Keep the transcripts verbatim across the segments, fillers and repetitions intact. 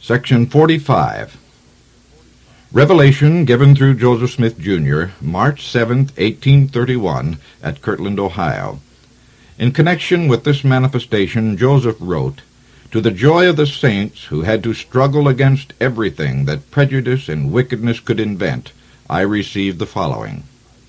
Section forty-five. Revelation given through Joseph Smith, Junior, March seventh, eighteen thirty-one, at Kirtland, Ohio. In connection with this manifestation, Joseph wrote, "To the joy of the saints who had to struggle against everything that prejudice and wickedness could invent, I received the following.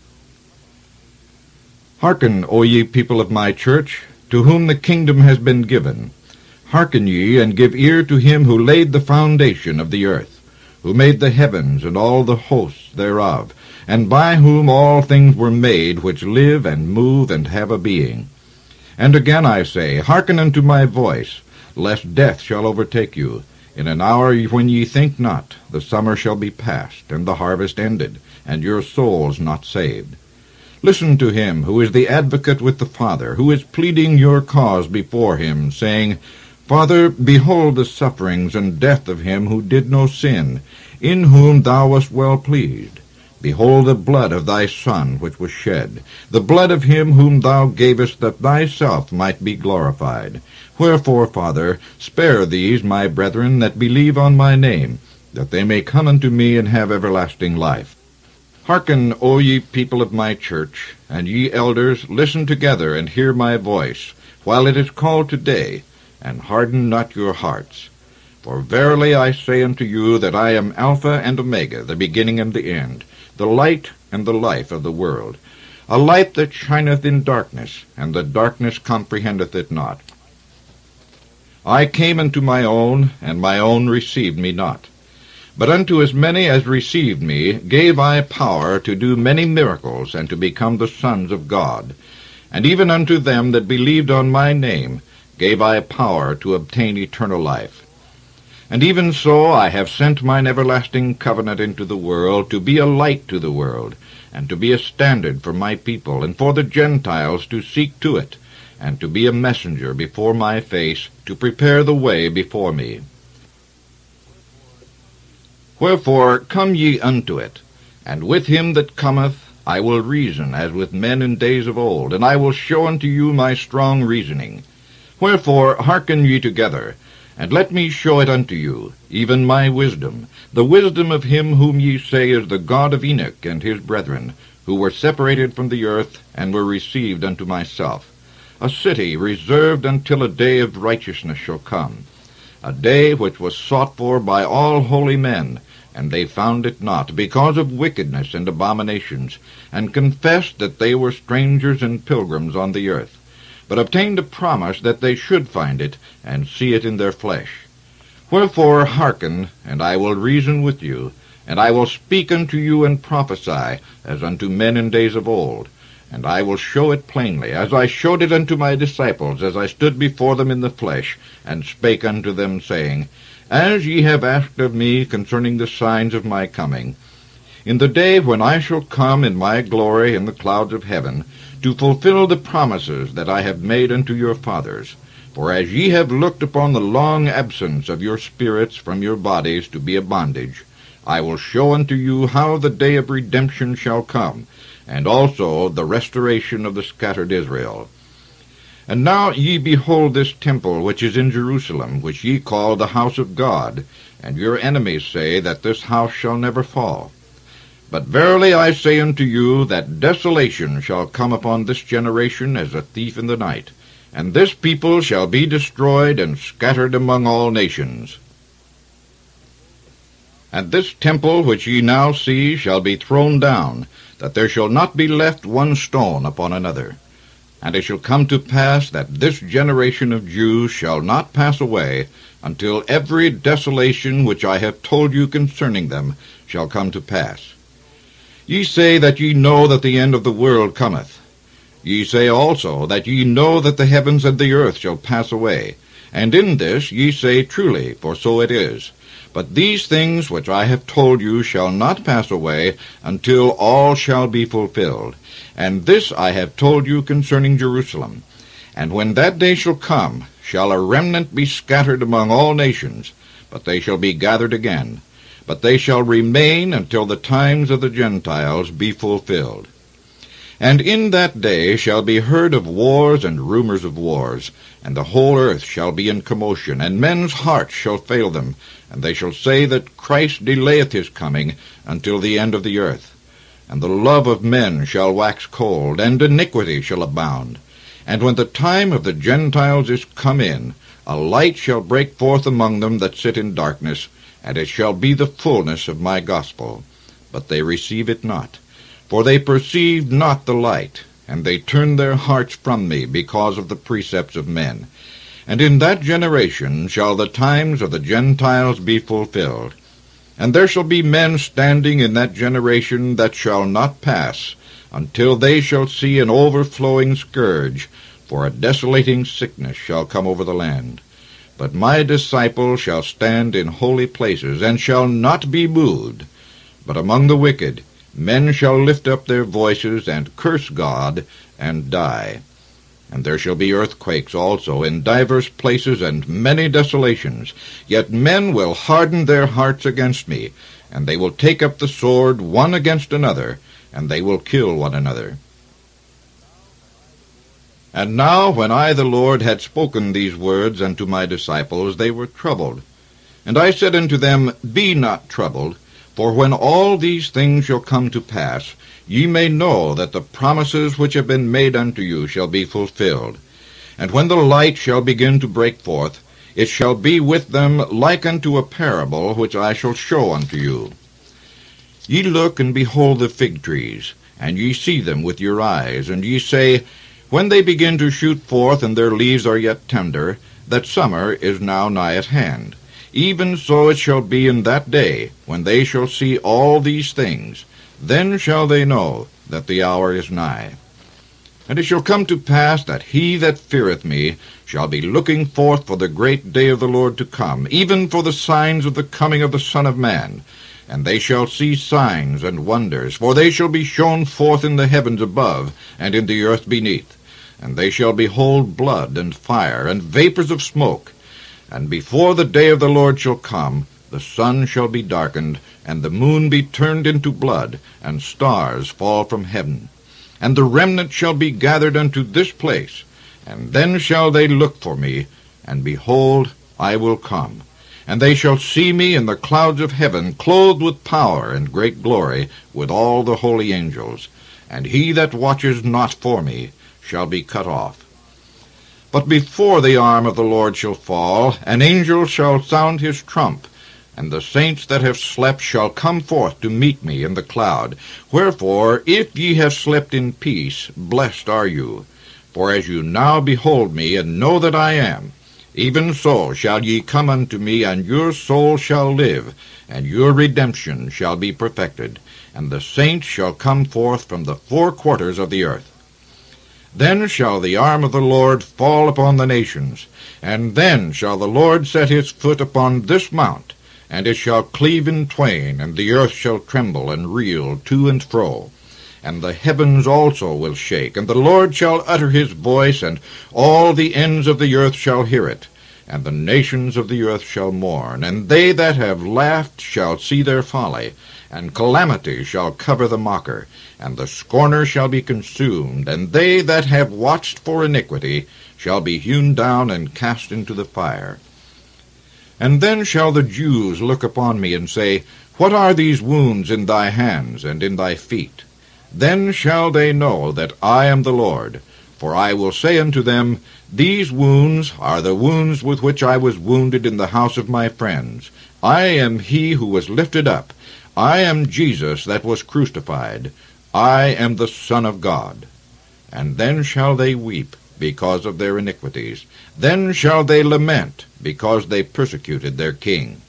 Hearken, O ye people of my church, to whom the kingdom has been given. Hearken ye, and give ear to him who laid the foundation of the earth, who made the heavens and all the hosts thereof, and by whom all things were made, which live and move and have a being. And again I say, hearken unto my voice, lest death shall overtake you. In an hour when ye think not, the summer shall be past, and the harvest ended, and your souls not saved. Listen to him who is the advocate with the Father, who is pleading your cause before him, saying, Father, behold the sufferings and death of him who did no sin, in whom thou wast well pleased. Behold the blood of thy Son which was shed, the blood of him whom thou gavest, that thyself might be glorified. Wherefore, Father, spare these my brethren that believe on my name, that they may come unto me and have everlasting life. Hearken, O ye people of my church, and ye elders, listen together and hear my voice, while it is called today, and harden not your hearts. For verily I say unto you that I am Alpha and Omega, the beginning and the end, the light and the life of the world. A light that shineth in darkness, and the darkness comprehendeth it not. I came unto my own, and my own received me not. But unto as many as received me gave I power to do many miracles, and to become the sons of God. And even unto them that believed on my name gave I power to obtain eternal life. And even so I have sent mine everlasting covenant into the world, to be a light to the world, and to be a standard for my people, and for the Gentiles to seek to it, and to be a messenger before my face, to prepare the way before me. Wherefore come ye unto it, and with him that cometh I will reason as with men in days of old, and I will show unto you my strong reasoning. Wherefore hearken ye together, and let me show it unto you, even my wisdom, the wisdom of him whom ye say is the God of Enoch and his brethren, who were separated from the earth, and were received unto myself, a city reserved until a day of righteousness shall come, a day which was sought for by all holy men, and they found it not, because of wickedness and abominations, and confessed that they were strangers and pilgrims on the earth, but obtained a promise that they should find it, and see it in their flesh. Wherefore hearken, and I will reason with you, and I will speak unto you and prophesy, as unto men in days of old, and I will show it plainly, as I showed it unto my disciples, as I stood before them in the flesh, and spake unto them, saying, As ye have asked of me concerning the signs of my coming, in the day when I shall come in my glory in the clouds of heaven, to fulfill the promises that I have made unto your fathers. For as ye have looked upon the long absence of your spirits from your bodies to be a bondage, I will show unto you how the day of redemption shall come, and also the restoration of the scattered Israel. And now ye behold this temple which is in Jerusalem, which ye call the house of God, and your enemies say that this house shall never fall. But verily I say unto you, that desolation shall come upon this generation as a thief in the night, and this people shall be destroyed and scattered among all nations. And this temple which ye now see shall be thrown down, that there shall not be left one stone upon another. And it shall come to pass that this generation of Jews shall not pass away, until every desolation which I have told you concerning them shall come to pass. Ye say that ye know that the end of the world cometh. Ye say also that ye know that the heavens and the earth shall pass away. And in this ye say truly, for so it is. But these things which I have told you shall not pass away, until all shall be fulfilled. And this I have told you concerning Jerusalem. And when that day shall come, shall a remnant be scattered among all nations, but they shall be gathered again. But they shall remain until the times of the Gentiles be fulfilled. And in that day shall be heard of wars and rumors of wars. and the whole earth shall be in commotion, and men's hearts shall fail them, and they shall say that Christ delayeth his coming until the end of the earth. And the love of men shall wax cold, and iniquity shall abound. And when the time of the Gentiles is come in, a light shall break forth among them that sit in darkness, and it shall be the fullness of my gospel. But they receive it not, for they perceive not the light, and they turn their hearts from me because of the precepts of men. And in that generation shall the times of the Gentiles be fulfilled. And there shall be men standing in that generation that shall not pass, until they shall see an overflowing scourge, for a desolating sickness shall come over the land. But my disciples shall stand in holy places, and shall not be moved. But among the wicked men shall lift up their voices, and curse God, and die. And there shall be earthquakes also in divers places, and many desolations. Yet men will harden their hearts against me, and they will take up the sword one against another, and they will kill one another. And now when I the Lord had spoken these words unto my disciples, they were troubled. And I said unto them, Be not troubled, for when all these things shall come to pass, ye may know that the promises which have been made unto you shall be fulfilled. And when the light shall begin to break forth, it shall be with them like unto a parable which I shall show unto you. Ye look and behold the fig trees, and ye see them with your eyes, and ye say, When they begin to shoot forth, and their leaves are yet tender, that summer is now nigh at hand. Even so it shall be in that day, when they shall see all these things. Then shall they know that the hour is nigh. And it shall come to pass that he that feareth me shall be looking forth for the great day of the Lord to come, even for the signs of the coming of the Son of Man. And they shall see signs and wonders, for they shall be shown forth in the heavens above, and in the earth beneath. And they shall behold blood, and fire, and vapors of smoke. And before the day of the Lord shall come, the sun shall be darkened, and the moon be turned into blood, and stars fall from heaven. And the remnant shall be gathered unto this place, and then shall they look for me, and behold, I will come. And they shall see me in the clouds of heaven, clothed with power and great glory, with all the holy angels. And he that watches not for me shall be cut off. But before the arm of the Lord shall fall, an angel shall sound his trump, and the saints that have slept shall come forth to meet me in the cloud. Wherefore, if ye have slept in peace, blessed are you. For as you now behold me, and know that I am, even so shall ye come unto me, and your soul shall live, and your redemption shall be perfected, and the saints shall come forth from the four quarters of the earth. Then shall the arm of the Lord fall upon the nations, and then shall the Lord set his foot upon this mount, and it shall cleave in twain, and the earth shall tremble and reel to and fro. And the heavens also will shake, and the Lord shall utter his voice, and all the ends of the earth shall hear it. And the nations of the earth shall mourn, and they that have laughed shall see their folly, and calamity shall cover the mocker, and the scorner shall be consumed, and they that have watched for iniquity shall be hewn down and cast into the fire. And then shall the Jews look upon me and say, What are these wounds in thy hands and in thy feet? Then shall they know that I am the Lord. For I will say unto them, These wounds are the wounds with which I was wounded in the house of my friends. I am he who was lifted up. I am Jesus that was crucified. I am the Son of God. And then shall they weep because of their iniquities. Then shall they lament because they persecuted their king.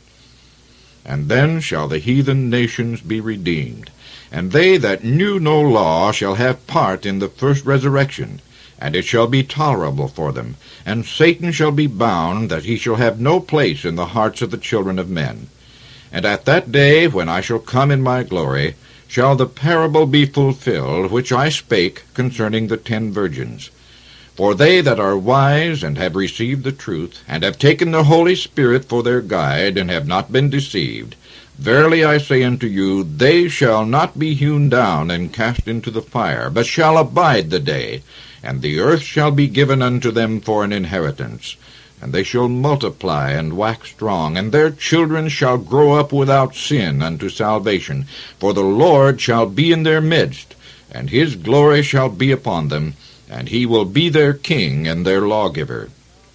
And then shall the heathen nations be redeemed, and they that knew no law shall have part in the first resurrection. And it shall be tolerable for them, and Satan shall be bound, that he shall have no place in the hearts of the children of men. And at that day, when I shall come in my glory, shall the parable be fulfilled, which I spake concerning the ten virgins. For they that are wise, and have received the truth, and have taken the Holy Spirit for their guide, and have not been deceived, verily I say unto you, they shall not be hewn down and cast into the fire, but shall abide the day, and the earth shall be given unto them for an inheritance. And they shall multiply and wax strong, and their children shall grow up without sin unto salvation. For the Lord shall be in their midst, and his glory shall be upon them, and he will be their king and their lawgiver.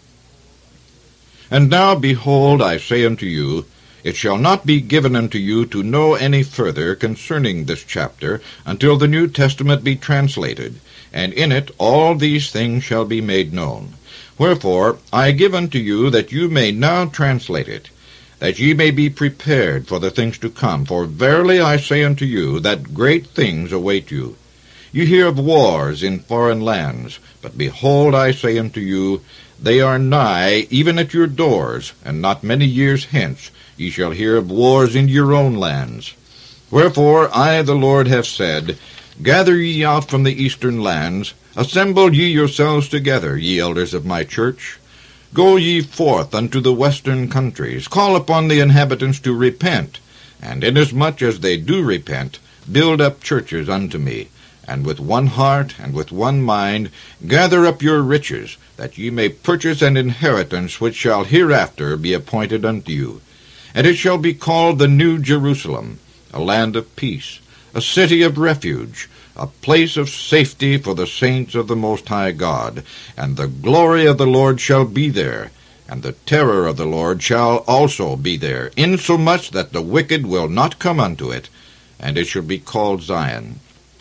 And now, behold, I say unto you, it shall not be given unto you to know any further concerning this chapter, until the New Testament be translated, and in it all these things shall be made known. Wherefore I give unto you that you may now translate it, that ye may be prepared for the things to come. For verily I say unto you, that great things await you. You hear of wars in foreign lands, but behold, I say unto you, they are nigh, even at your doors, and not many years hence ye shall hear of wars in your own lands. Wherefore I, the Lord, have said, Gather ye out from the eastern lands, assemble ye yourselves together, ye elders of my church. Go ye forth unto the western countries, call upon the inhabitants to repent, and inasmuch as they do repent, build up churches unto me, and with one heart and with one mind gather up your riches, that ye may purchase an inheritance which shall hereafter be appointed unto you. And it shall be called the New Jerusalem, a land of peace, a city of refuge, a place of safety for the saints of the Most High God. And the glory of the Lord shall be there, and the terror of the Lord shall also be there, insomuch that the wicked will not come unto it, and it shall be called Zion.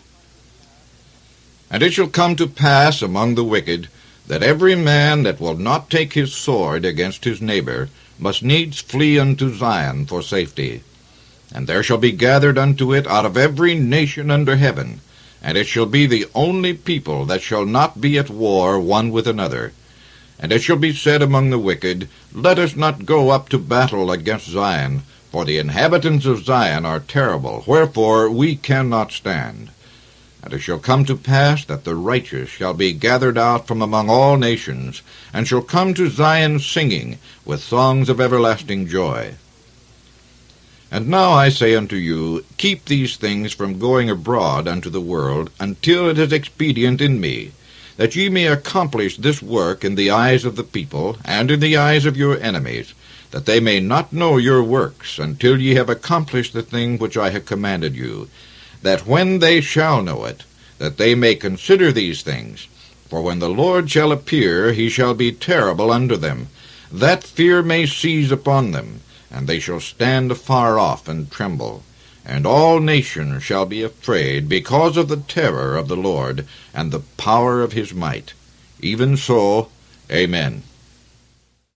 And it shall come to pass among the wicked, that every man that will not take his sword against his neighbor must needs flee unto Zion for safety. And there shall be gathered unto it out of every nation under heaven, and it shall be the only people that shall not be at war one with another. And it shall be said among the wicked, Let us not go up to battle against Zion, for the inhabitants of Zion are terrible, wherefore we cannot stand. And it shall come to pass that the righteous shall be gathered out from among all nations, and shall come to Zion singing, with songs of everlasting joy. And now I say unto you, keep these things from going abroad unto the world, until it is expedient in me, that ye may accomplish this work in the eyes of the people, and in the eyes of your enemies, that they may not know your works, until ye have accomplished the thing which I have commanded you, that when they shall know it, that they may consider these things. For when the Lord shall appear, he shall be terrible unto them, that fear may seize upon them, and they shall stand afar off and tremble. And all nations shall be afraid because of the terror of the Lord, and the power of his might. Even so, Amen.